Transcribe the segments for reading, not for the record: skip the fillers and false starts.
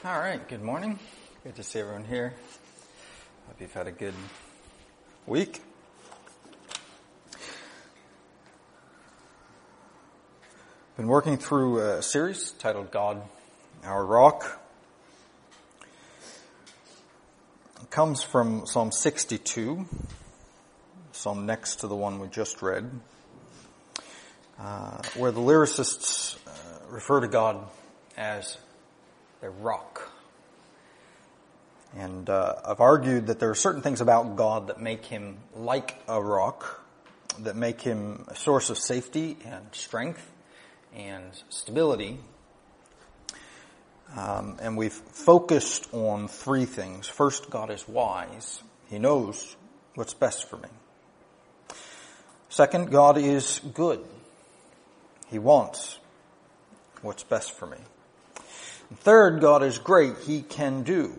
All right, good morning. Good to see everyone here. Hope you've had a good week. Been working through a series titled God, Our Rock. It comes from Psalm 62, psalm next to the one we just read, where the lyricists refer to God as their rock. And I've argued that there are certain things about God that make him like a rock, that make him a source of safety and strength and stability. And we've focused on three things. First, God is wise. He knows what's best for me. Second, God is good. He wants what's best for me. And third, God is great. He can do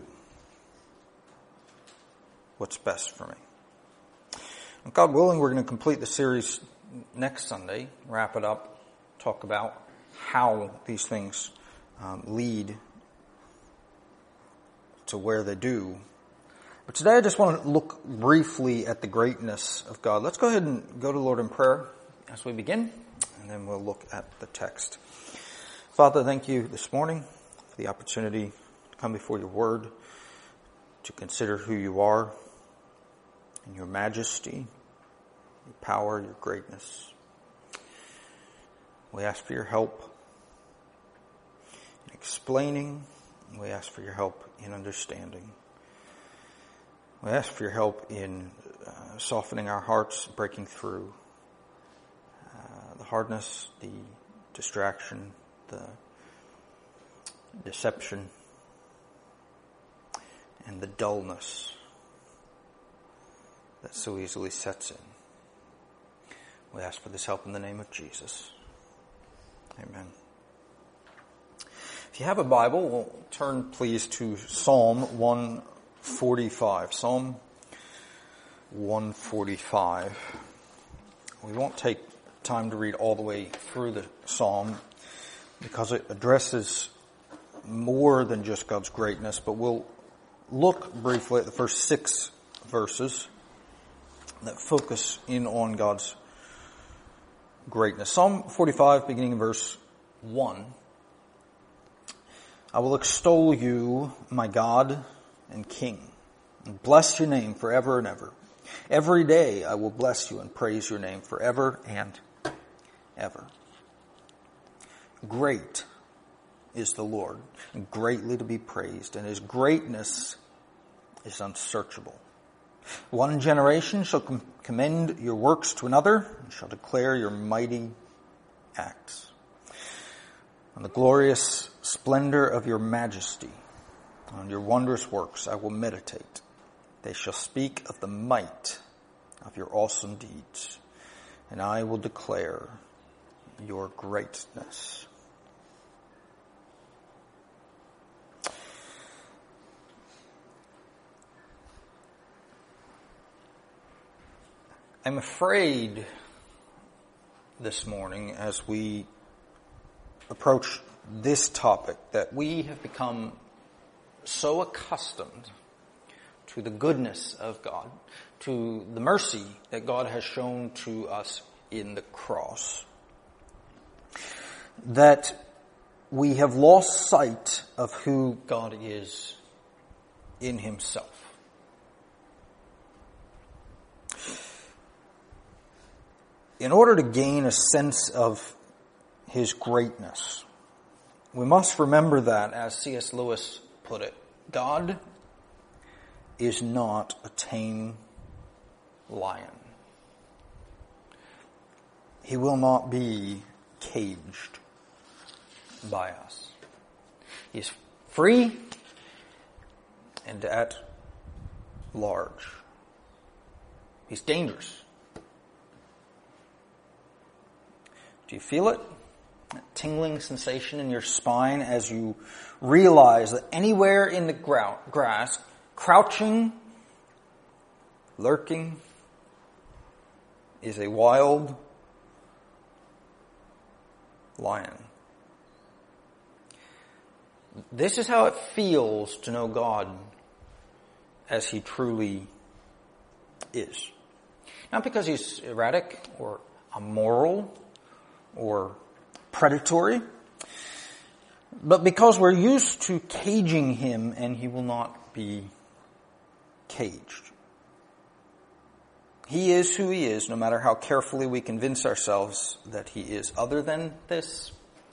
what's best for me. And God willing, we're going to complete the series next Sunday, wrap it up, talk about how these things lead to where they do. But today I just want to look briefly at the greatness of God. Let's go ahead and go to the Lord in prayer as we begin, and then we'll look at the text. Father, thank you this morning for the opportunity to come before your word, to consider who you are and your majesty, your power, your greatness. We ask for your help in explaining. We ask for your help in understanding. We ask for your help in softening our hearts, breaking through the hardness, the distraction, the deception, and the dullness that so easily sets in. We ask for this help in the name of Jesus. Amen. If you have a Bible, we'll turn please to Psalm 145. Psalm 145. We won't take time to read all the way through the psalm because it addresses more than just God's greatness, but we'll look briefly at the first 6 verses that focus in on God's greatness. Psalm 45, beginning in verse 1. I will extol you, my God and King, and bless your name forever and ever. Every day I will bless you and praise your name forever and ever. Great is the Lord, and greatly to be praised, and his greatness is unsearchable. One generation shall commend your works to another, and shall declare your mighty acts. On the glorious splendor of your majesty, on your wondrous works I will meditate. They shall speak of the might of your awesome deeds, and I will declare your greatness. I'm afraid this morning as we approach this topic that we have become so accustomed to the goodness of God, to the mercy that God has shown to us in the cross, that we have lost sight of who God is in himself. In order to gain a sense of his greatness, we must remember that, as C.S. Lewis put it, God is not a tame lion. He will not be caged by us. He is free and at large. He's dangerous. Do you feel it? That tingling sensation in your spine as you realize that anywhere in the grass, crouching, lurking, is a wild lion. This is how it feels to know God as he truly is. Not because he's erratic or immoral or predatory, but because we're used to caging him and he will not be caged. He is who he is, no matter how carefully we convince ourselves that he is other than this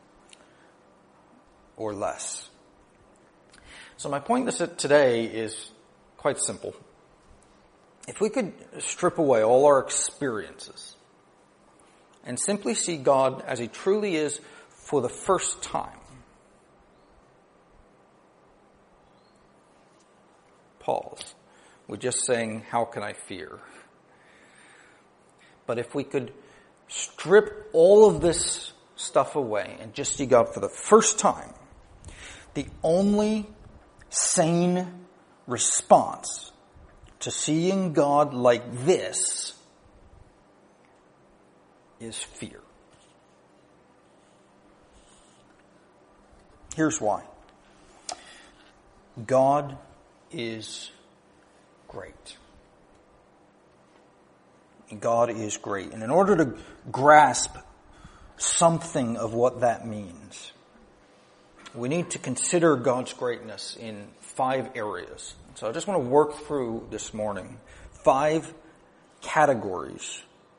or less. So my point today is quite simple. If we could strip away all our experiences and simply see God as he truly is for the first time, pause. We're just saying, how can I fear? But if we could strip all of this stuff away and just see God for the first time, the only sane response to seeing God like this is fear. Here's why. God is great. God is great. And in order to grasp something of what that means, we need to consider God's greatness in 5 areas. So I just want to work through this morning 5 categories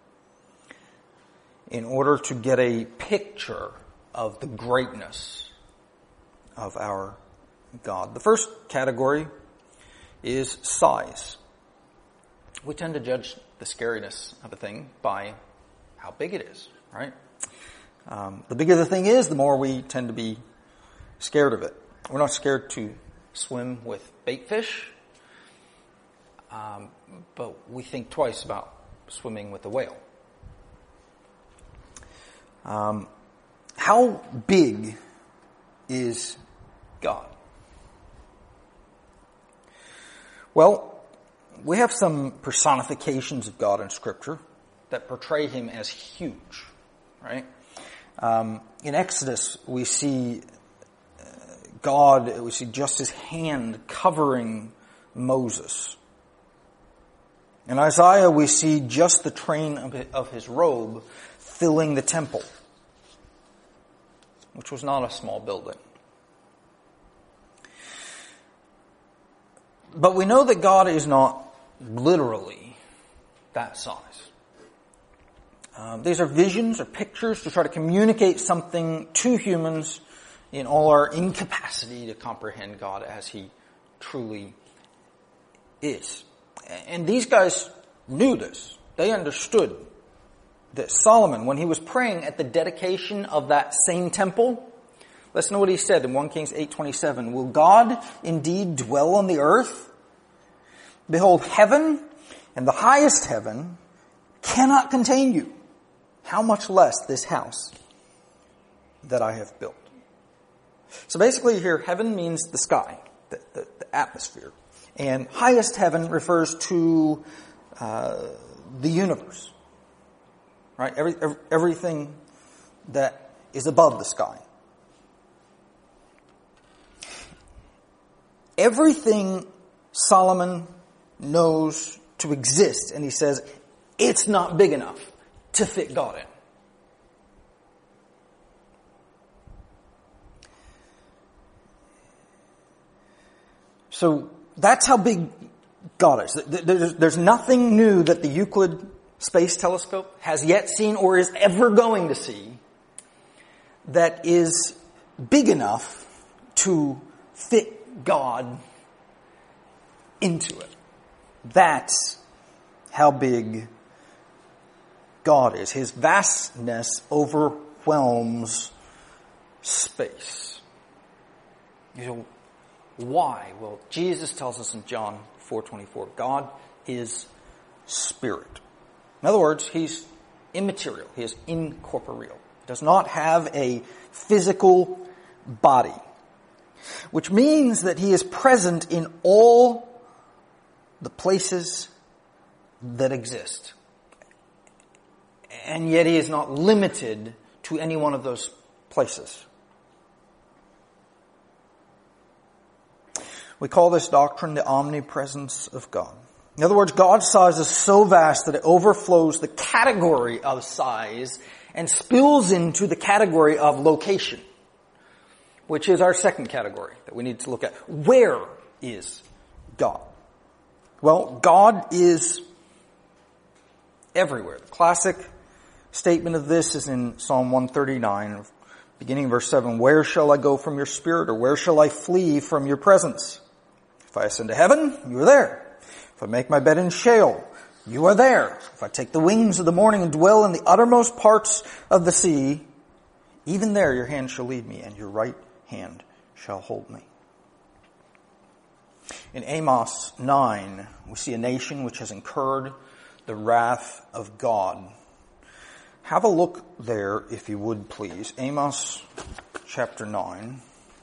in order to get a picture of the greatness of our God. The first category is size. We tend to judge the scariness of a thing by how big it is, right? The bigger the thing is, the more we tend to be scared of it. We're not scared to swim with bait fish, but we think twice about swimming with a whale. How big is God? Well, we have some personifications of God in Scripture that portray him as huge, right? In Exodus, we see God, we see just his hand covering Moses. In Isaiah, we see just the train of his robe filling the temple, which was not a small building. But we know that God is not literally that size. These are visions or pictures to try to communicate something to humans in all our incapacity to comprehend God as he truly is. And these guys knew this. They understood this. Solomon, when he was praying at the dedication of that same temple, listen to what he said in 1 Kings 8:27. Will God indeed dwell on the earth? Behold, heaven and the highest heaven cannot contain you. How much less this house that I have built. So basically here, heaven means the sky, the atmosphere. And highest heaven refers to the universe. Right? Everything that is above the sky. Everything Solomon knows to exist, and he says, it's not big enough to fit God in. So that's how big God is. There's nothing new that the Euclid Space Telescope has yet seen or is ever going to see that is big enough to fit God into it. That's how big God is. His vastness overwhelms space. You know, why? Well, Jesus tells us in John 4:24, God is spirit. In other words, he's immaterial. He is incorporeal. He does not have a physical body, which means that he is present in all the places that exist. And yet he is not limited to any one of those places. We call this doctrine the omnipresence of God. In other words, God's size is so vast that it overflows the category of size and spills into the category of location, which is our second category that we need to look at. Where is God? Well, God is everywhere. The classic statement of this is in Psalm 139, beginning verse 7. Where shall I go from your spirit, or where shall I flee from your presence? If I ascend to heaven, you are there. If I make my bed in Sheol, you are there. If I take the wings of the morning and dwell in the uttermost parts of the sea, even there your hand shall lead me, and your right hand shall hold me. In Amos 9, we see a nation which has incurred the wrath of God. Have a look there, if you would, please. Amos chapter 9.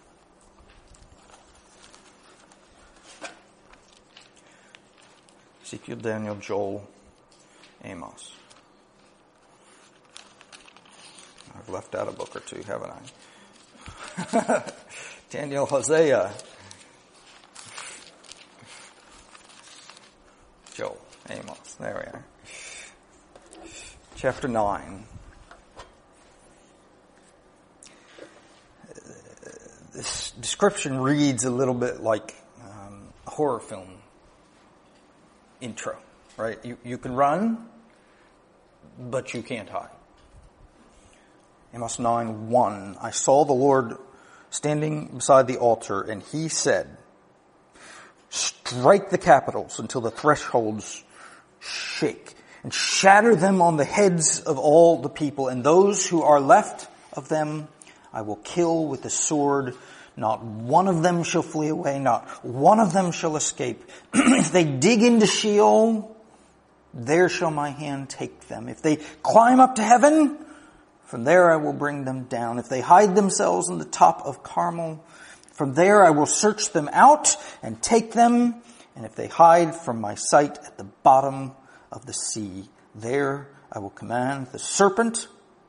Ezekiel, Daniel, Joel, Amos. I've left out a book or two, haven't I? Daniel, Hosea, Joel, Amos. There we are. Chapter 9. This description reads a little bit like a horror film intro, right? You can run, but you can't hide. Amos 9:1. I saw the Lord standing beside the altar, and he said, strike the capitals until the thresholds shake, and shatter them on the heads of all the people, and those who are left of them I will kill with the sword. Not one of them shall flee away, not one of them shall escape. If they dig into Sheol, there shall my hand take them. If they climb up to heaven, from there I will bring them down. If they hide themselves in the top of Carmel, from there I will search them out and take them. And if they hide from my sight at the bottom of the sea, there I will command the serpent,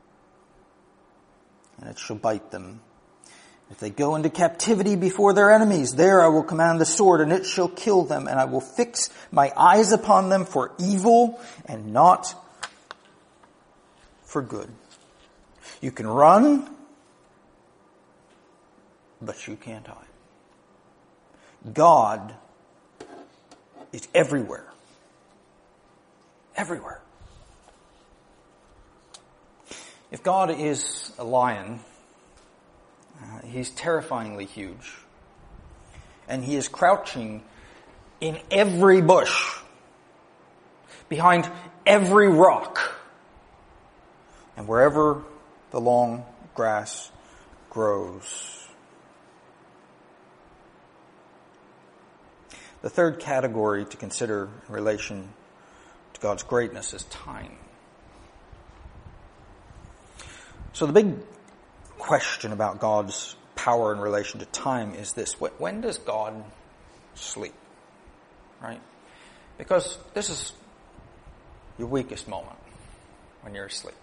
and it shall bite them. If they go into captivity before their enemies, there I will command the sword, and it shall kill them, and I will fix my eyes upon them for evil and not for good. You can run, but you can't hide. God is everywhere. Everywhere. If God is a lion, he's terrifyingly huge. And he is crouching in every bush, behind every rock, and wherever the long grass grows. The third category to consider in relation to God's greatness is time. So the big question about God's power in relation to time is this: when does God sleep? Right? Because this is your weakest moment, when you're asleep.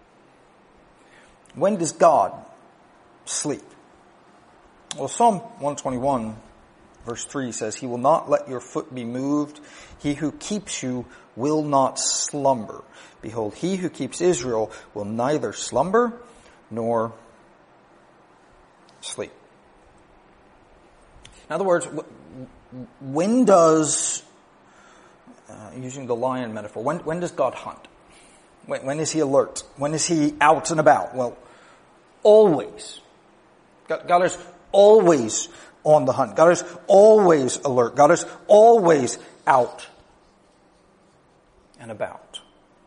When does God sleep? Well, Psalm 121 verse 3 says, he will not let your foot be moved. He who keeps you will not slumber. Behold, he who keeps Israel will neither slumber nor sleep. In other words, when does, using the lion metaphor, when does God hunt? When is he alert? When is he out and about? Well, always. God is always on the hunt. God is always alert. God is always out and about.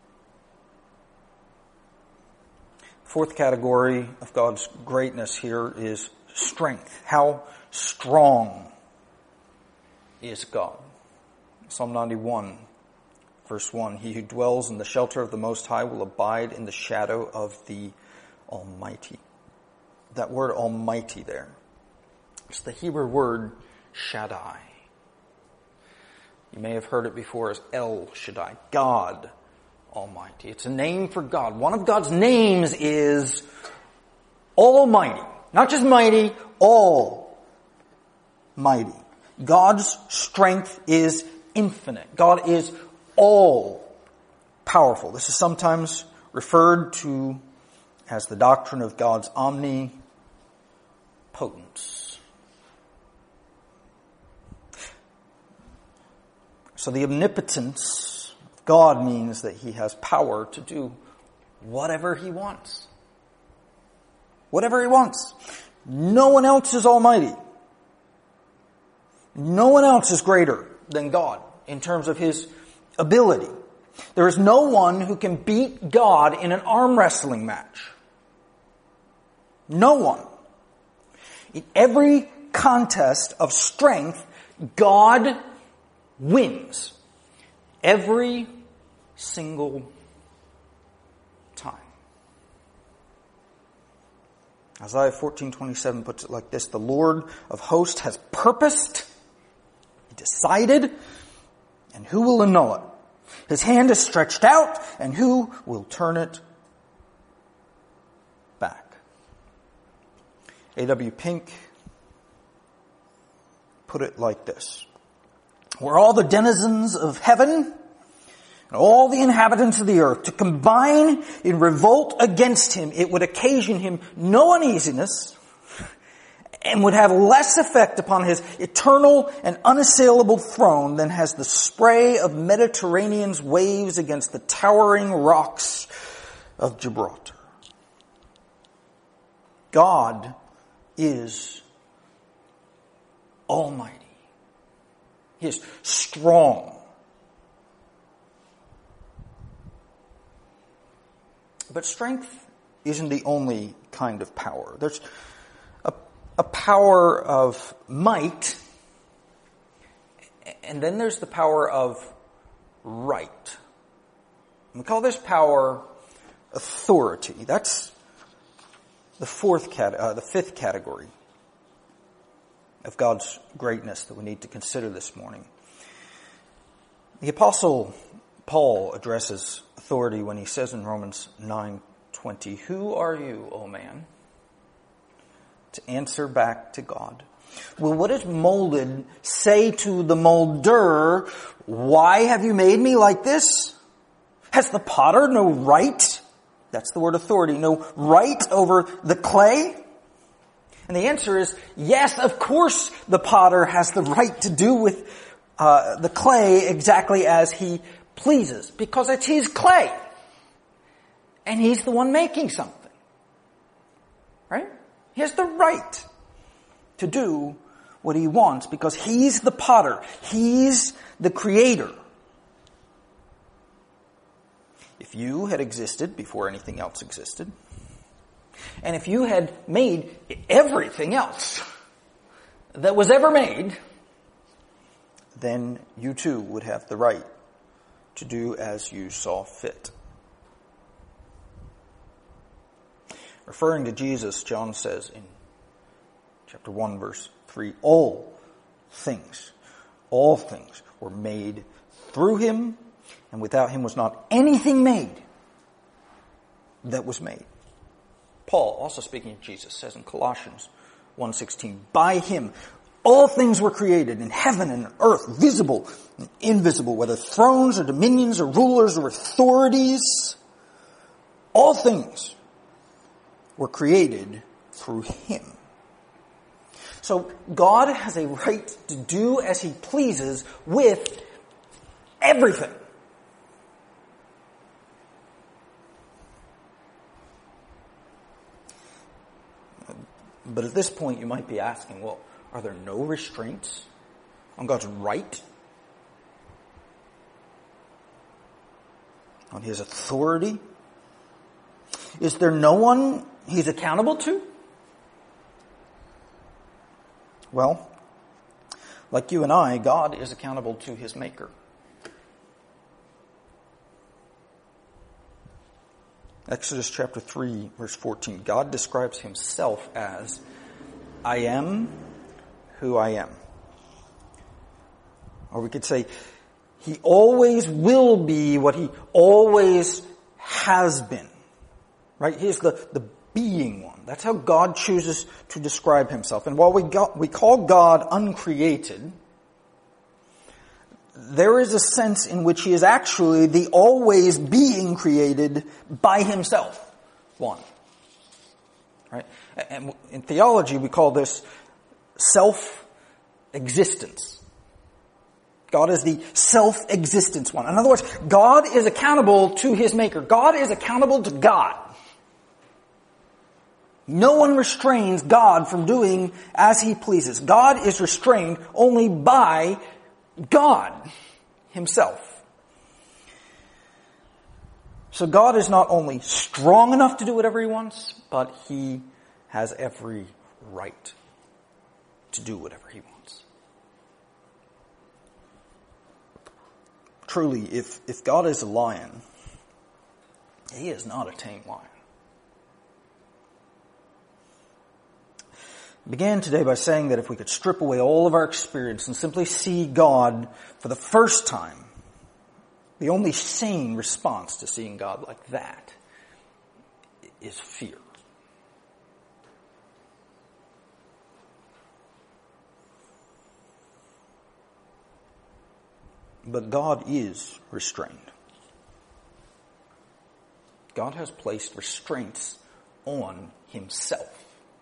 Fourth category of God's greatness here is strength. How strong is God? Psalm 91, verse 1, he who dwells in the shelter of the Most High will abide in the shadow of the Almighty. That word Almighty there, it's the Hebrew word Shaddai. You may have heard it before as El Shaddai, God Almighty. It's a name for God. One of God's names is Almighty. Not just mighty, Almighty. God's strength is infinite. God is all powerful. This is sometimes referred to as the doctrine of God's omnipotence. So the omnipotence of God means that he has power to do whatever he wants. Whatever he wants. No one else is almighty. No one else is greater than God in terms of his ability. There is no one who can beat God in an arm wrestling match. No one. In every contest of strength, God wins. Every single time. Isaiah 14:27 puts it like this: the Lord of hosts has purposed, he decided, and who will annul it? His hand is stretched out, and who will turn it back? A.W. Pink put it like this: were all the denizens of heaven and all the inhabitants of the earth to combine in revolt against him, it would occasion him no uneasiness and would have less effect upon his eternal and unassailable throne than has the spray of Mediterranean's waves against the towering rocks of Gibraltar. God is almighty. He is strong. But strength isn't the only kind of power. There's a power of might, and then there's the power of right. We call this power authority. That's the fifth category of God's greatness that we need to consider this morning. The Apostle Paul addresses authority when he says in Romans 9:20, "Who are you, O man, to answer back to God? Will what is molded say to the molder, why have you made me like this? Has the potter no right," that's the word authority, "no right over the clay?" And the answer is, yes, of course the potter has the right to do with the clay exactly as he pleases, because it's his clay. And he's the one making something. Right? He has the right to do what he wants because he's the potter. He's the creator. If you had existed before anything else existed, and if you had made everything else that was ever made, then you too would have the right to do as you saw fit. Referring to Jesus, John says in chapter 1, verse 3, all things were made through him, and without him was not anything made that was made. Paul, also speaking of Jesus, says in Colossians 1:16, by him all things were created in heaven and earth, visible and invisible, whether thrones or dominions or rulers or authorities. All things were created through him. So God has a right to do as he pleases with everything. But at this point you might be asking, well, are there no restraints on God's right? On his authority? Is there no one he's accountable to? Well, like you and I, God is accountable to his maker. Exodus chapter 3, verse 14. God describes himself as, I am who I am. Or we could say, he always will be what he always has been. Right? He's the being one. That's how God chooses to describe himself. And while we call God uncreated, there is a sense in which he is actually the always being created by himself one. Right? And in theology, we call this self-existence. God is the self-existence one. In other words, God is accountable to his maker. God is accountable to God. No one restrains God from doing as he pleases. God is restrained only by God himself. So God is not only strong enough to do whatever he wants, but he has every right to do whatever he wants. Truly, if God is a lion, he is not a tame lion. I began today by saying that if we could strip away all of our experience and simply see God for the first time, the only sane response to seeing God like that is fear. But God is restrained. God has placed restraints on himself.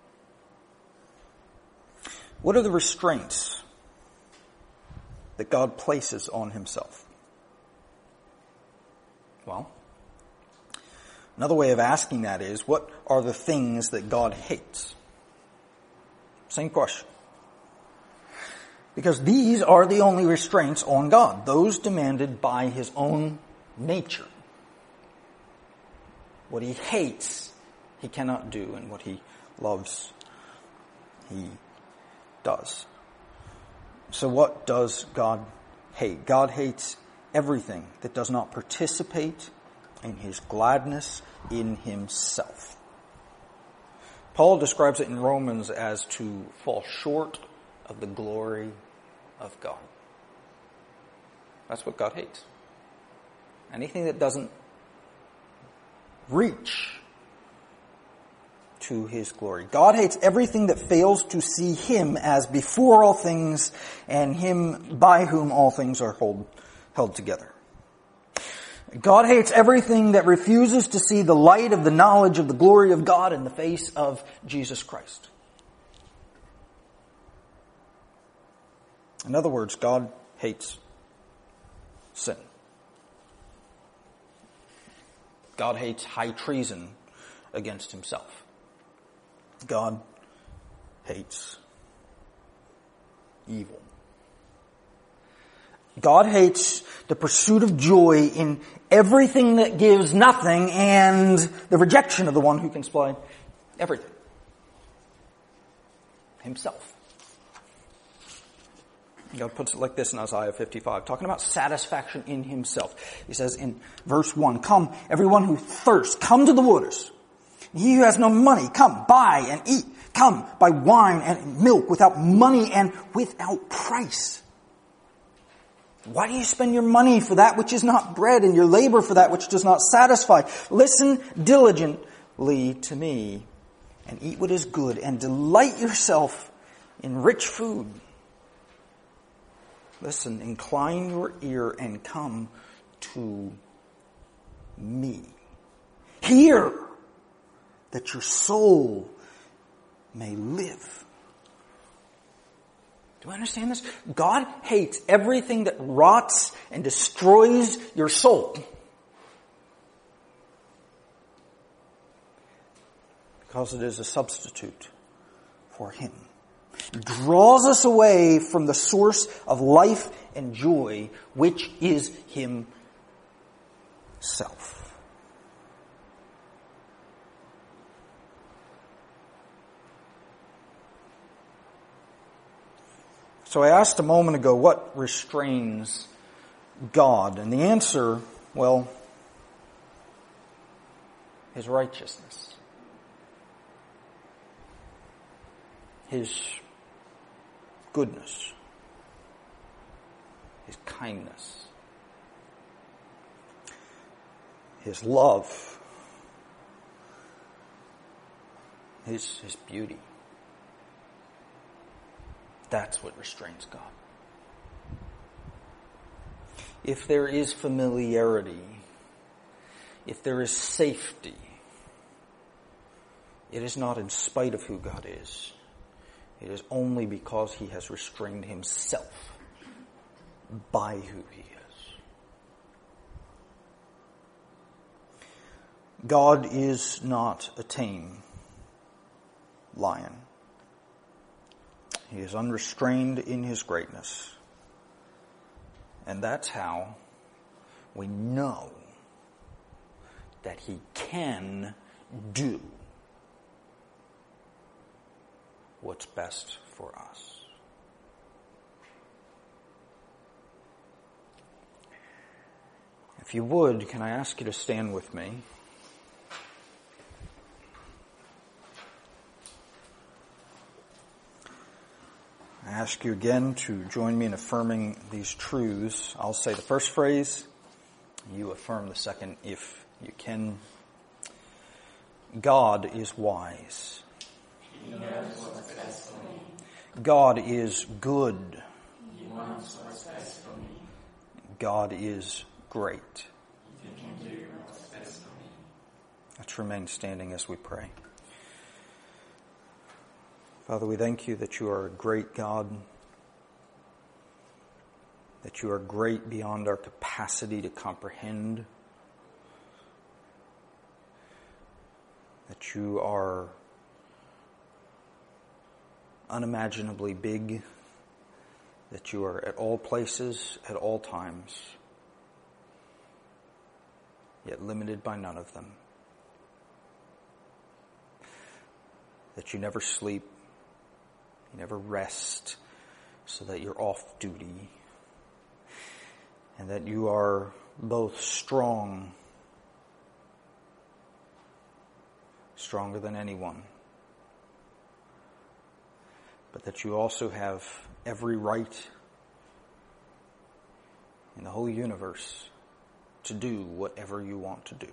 What are the restraints that God places on himself? Well, another way of asking that is, what are the things that God hates? Same question. Because these are the only restraints on God, those demanded by his own nature. What he hates, he cannot do, and what he loves, he does. So what does God hate? God hates everything that does not participate in his gladness in himself. Paul describes it in Romans as to fall short of the glory of God. That's what God hates. Anything that doesn't reach to his glory. God hates everything that fails to see him as before all things and him by whom all things are held together. God hates everything that refuses to see the light of the knowledge of the glory of God in the face of Jesus Christ. In other words, God hates sin. God hates high treason against himself. God hates evil. God hates the pursuit of joy in everything that gives nothing and the rejection of the one who can supply everything. Himself. God puts it like this in Isaiah 55, talking about satisfaction in himself. He says in verse 1, "Come, everyone who thirsts, come to the waters. He who has no money, come, buy and eat. Come, buy wine and milk without money and without price. Why do you spend your money for that which is not bread and your labor for that which does not satisfy? Listen diligently to me and eat what is good and delight yourself in rich food. Listen, incline your ear and come to me. Hear that your soul may live." Do I understand this? God hates everything that rots and destroys your soul. Because it is a substitute for him. It draws us away from the source of life and joy, which is himself. So I asked a moment ago, what restrains God? And the answer, well, his righteousness. His goodness. His kindness. His love. His beauty. That's what restrains God. if there is familiarity, if there is safety, it is not in spite of who God is. It is only because he has restrained himself by who he is. God is not a tame lion. He is unrestrained in his greatness. And that's how we know that he can do what's best for us. If you would, can I ask you to stand with me? I ask you again to join me in affirming these truths. I'll say the first phrase. You affirm the second if you can. God is wise. He knows what's best for me. God is good. He wants what's best for me. God is great. He can do what's best for me. Let's remain standing as we pray. Father, we thank you that you are a great God, that you are great beyond our capacity to comprehend, that you are unimaginably big, that you are at all places, at all times, yet limited by none of them, that you never sleep, you never rest so that you're off duty, and that you are both strong, stronger than anyone, but that you also have every right in the whole universe to do whatever you want to do.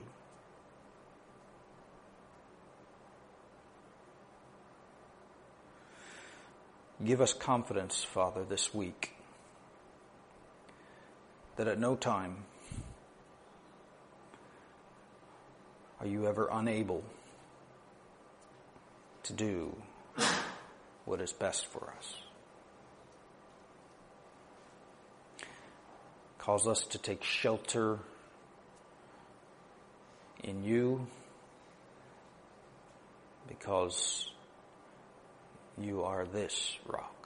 Give us confidence, Father, this week that at no time are you ever unable to do what is best for us. Cause us to take shelter in you because you are this rock.